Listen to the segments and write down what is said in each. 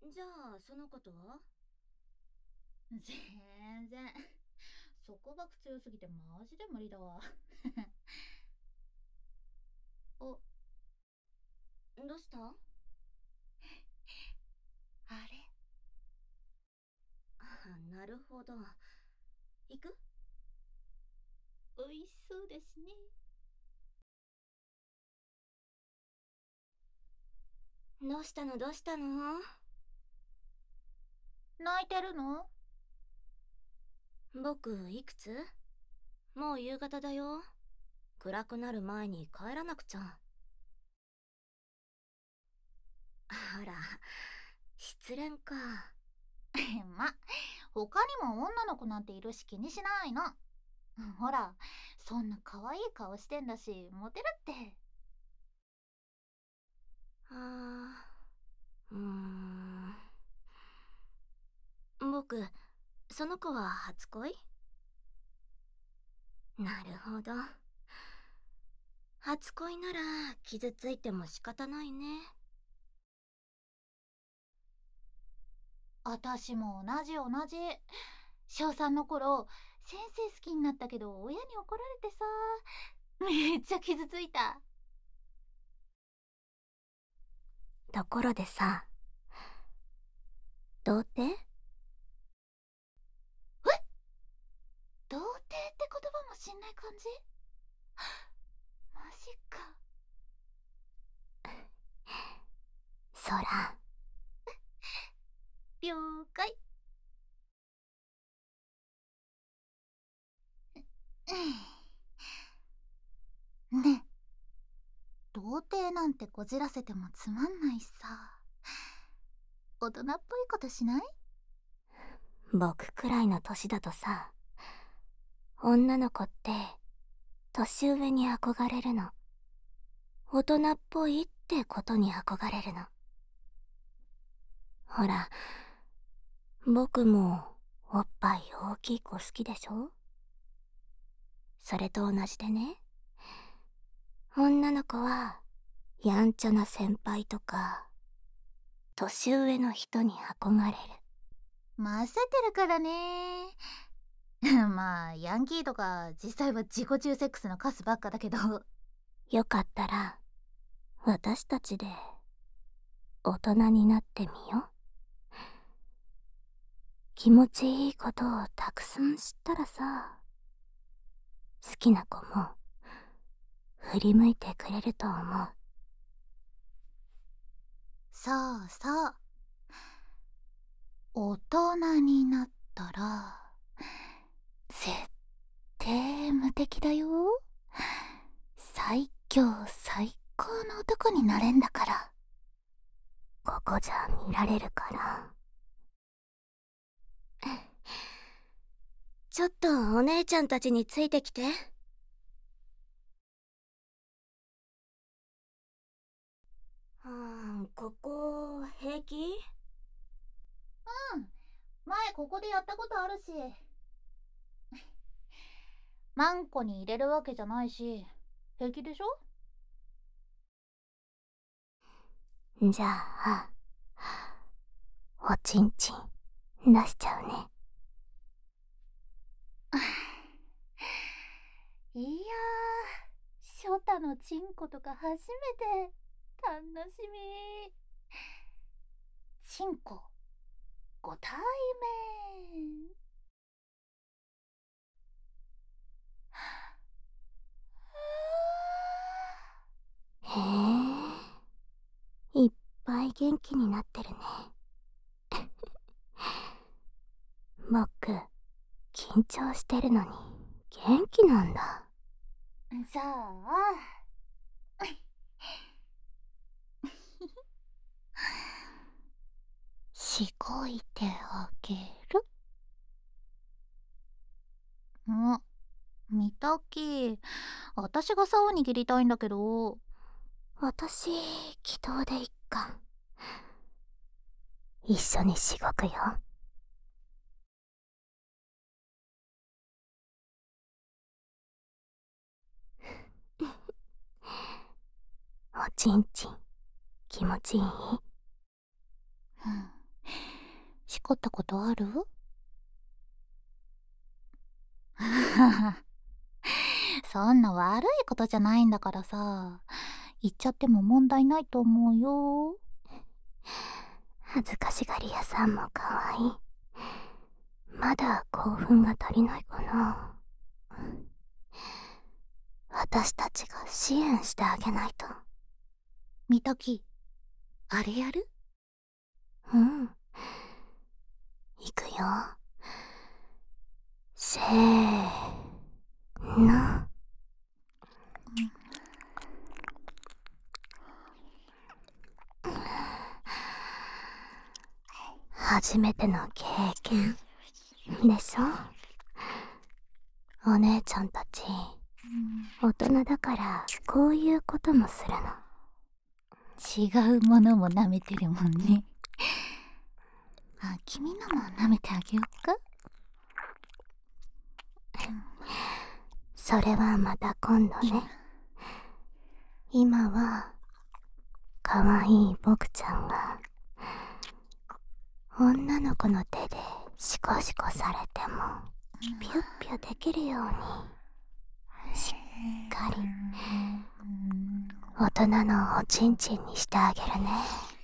じゃあそのことは？ 全然。束縛強すぎてマジで無理だわ。お、 どうした？ あれ。 あ、なるほど。行く？ 美味しそうですね。 どうしたのどうしたの？ 泣いてるの？ 僕いくつ？もう夕方だよ。暗くなる前に帰らなくちゃ。あら、失恋か。 ま、他にも女の子なんているし気にしないの。ほら、そんな可愛い顔してんだし、モテるって。 あ僕、その子は初恋？なるほど。初恋なら傷ついても仕方ないね。 私も同じ同じ。小3の頃、先生好きになったけど親に怒られてさ、めっちゃ傷ついた。 ところでさ、童貞？ 童貞って言葉も知んない感じ？マジか。 そら。 了解。ねえ、童貞なんてこじらせてもつまんないしさ、大人っぽいことしない？ 僕くらいの年だとさ、女の子って年上に憧れるの。大人っぽいってことに憧れるの。ほら、僕もおっぱい大きい子好きでしょ？それと同じでね、女の子はやんちゃな先輩とか年上の人に憧れる。 ませてるからね。まあヤンキーとか実際は自己中セックスのカスばっかだけど。 よかったら私たちで大人になってみよう。気持ちいいことをたくさん知ったらさ、好きな子も振り向いてくれると思う。 そうそう、大人になったら絶対無敵だよ。最強最高の男になれんだから。 ここじゃ見られるから。ちょっとお姉ちゃんたちについてきて。ここ平気？ うん、前ここでやったことあるし。マンコに入れるわけじゃないし平気でしょ？ じゃあ、おちんちん出しちゃうね。 いやー、ショタのチンコとか初めて。楽しみ。チンコご対面。 へえ、いっぱい元気になってるね。僕、緊張してるのに元気なんだ。 じゃあしごいてあげる。見たき。私が竿握りたいんだけど。 私、祈祷でいっか。一緒にしごくよ。おちんちん、気持ちいい？ うんしこったことある？そんな悪いことじゃないんだからさ、言っちゃっても問題ないと思うよ。 恥ずかしがり屋さんもかわいい。まだ興奮が足りないかな。私たちが支援してあげないと。 みとき、あれやる？ うん。いくよ。せーの。初めての経験でしょ。お姉ちゃんたち、大人だからこういうこともするの。 違うものも舐めてるもんね。あ、君のも舐めてあげよっか。 それはまた今度ね。今はかわいい僕ちゃんが女の子の手でシコシコされてもピュッピュできるようにしっかり大人のおちんちんにしてあげるね。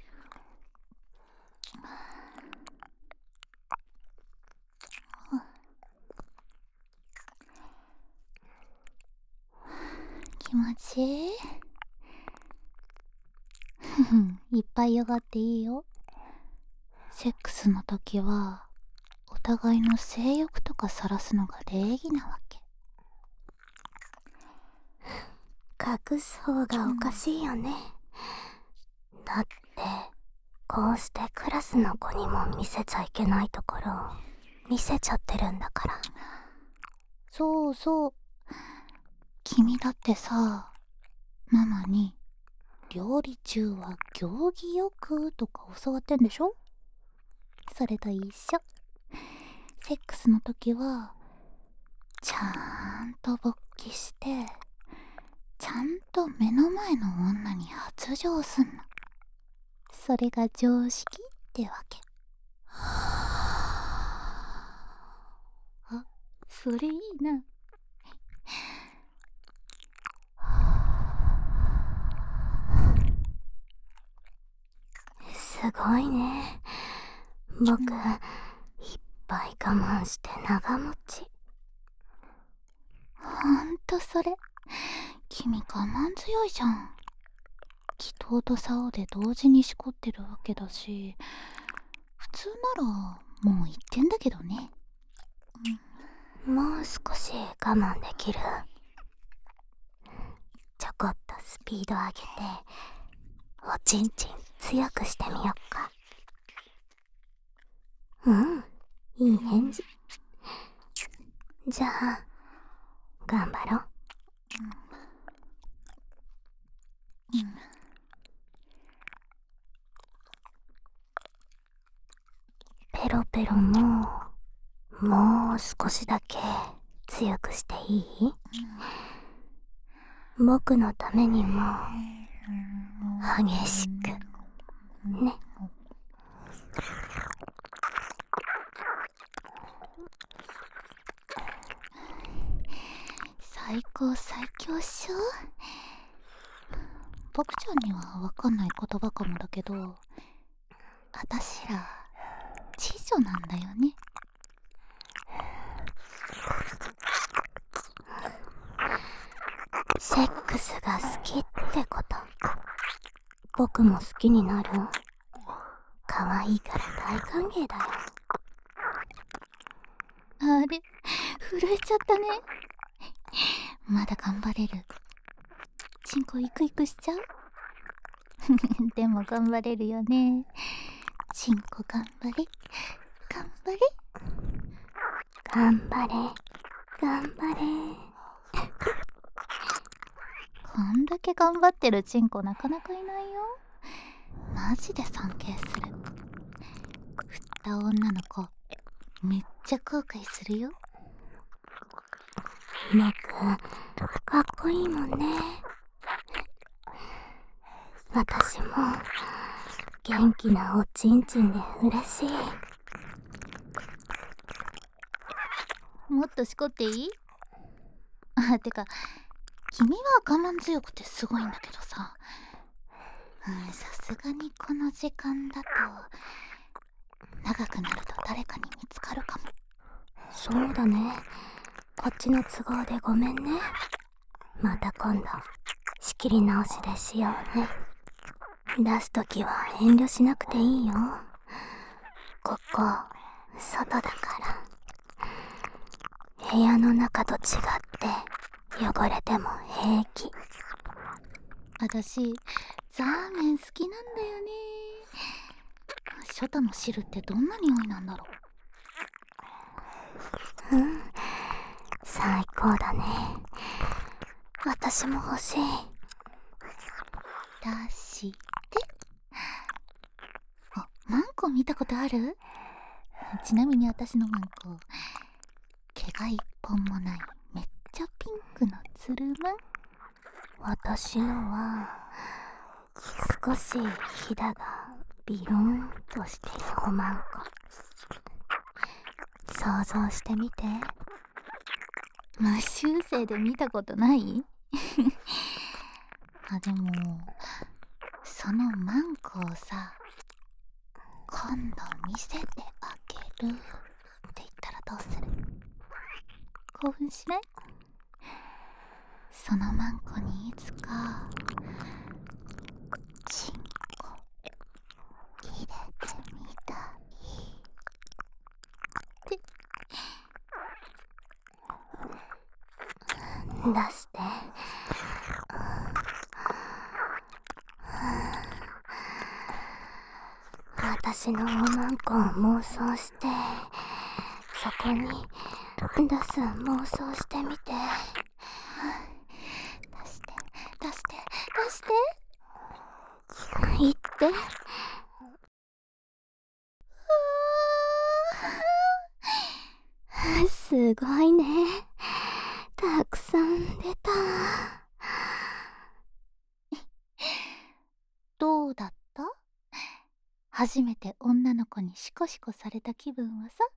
気持ちいい。いっぱいよがっていいよ。セックスの時はお互いの性欲とか晒すのが礼儀なわけ。 隠す方がおかしいよね。だってこうしてクラスの子にも見せちゃいけないところを見せちゃってるんだから。 そうそう。君だってさ、ママに料理中は行儀よくとか教わってんでしょ？それと一緒。セックスの時はちゃんと勃起してちゃんと目の前の女に発情すんの。それが常識ってわけ。あ、それいいな。 すごいね。僕、いっぱい我慢して長持ち。 ほんとそれ。君我慢強いじゃん。祈祷と竿で同時にしこってるわけだし、普通ならもう言ってんだけどね。 もう少し我慢できる？ちょこっとスピード上げておちんちん強くしてみよっか。うん、いい返事。じゃあ頑張ろう。ペロペロもう少しだけ強くしていい？僕のためにも激しくね。 最高最強っしょ。僕ちゃんにはわかんない言葉かもだけど、あたしら知女なんだよね。 セックスが好きってこと。僕も好きになる？可愛いから大歓迎だよ。 あれ、震えちゃったね。まだ頑張れる。チンコイクイクしちゃう？でも頑張れるよね。チンコ頑張れ頑張れ頑張れ頑張れ。 こんだけ頑張ってるチンコなかなかいないよ。マジで尊敬する。振った女の子めっちゃ後悔するよ。 僕かっこいいもんね。私も元気なおちんちんで嬉しい。 もっとしこっていい？てか、君は我慢強くてすごいんだけどさ。さすがにこの時間だと、長くなると誰かに見つかるかも。 そうだね。こっちの都合でごめんね。また今度、仕切り直しでしようね。出すときは遠慮しなくていいよ。ここ、外だから。部屋の中と違って汚れても平気。 私、ザーメン好きなんだよね。ショタの汁ってどんな匂いなんだろう。 最高だね。私も欲しい。 出して。マンコ見たことある？ちなみに私のマンコ、毛が一本もないめっちゃピンクのつるまん。 私のは少しひだがビローンとしてるおまんこ。想像してみて。 無修正で見たことない？でもそのマンコをさ、今度見せてあげるって言ったらどうする？興奮しない？そのマンコにいつかチンコ入れてみたいって出して。私のおまんこを妄想して、そこに出す妄想してみて。 出して出して出して。 言って。すごいね。たくさん出た。 どうだった？初めて女の子にシコシコされた気分はさ。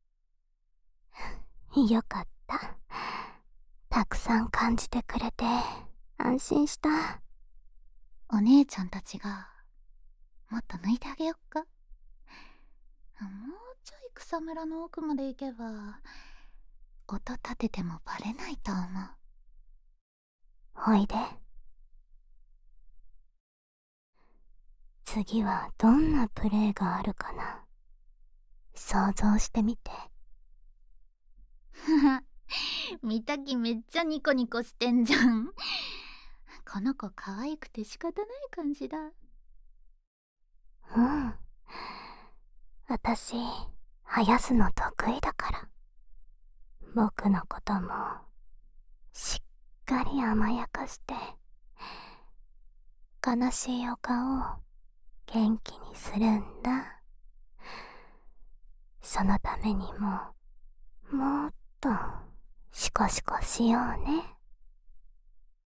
よかった。たくさん感じてくれて安心した。 お姉ちゃんたちがもっと抜いてあげよっか。もうちょい草むらの奥まで行けば音立ててもバレないと思う。 おいで。次はどんなプレイがあるかな。想像してみて。 見たきめっちゃニコニコしてんじゃん。この子可愛くて仕方ない感じだ。 私、生やすの得意だから。僕のこともしっかり甘やかして、悲しいお顔を元気にするんだ。そのためにも、もっとシコシコしようね。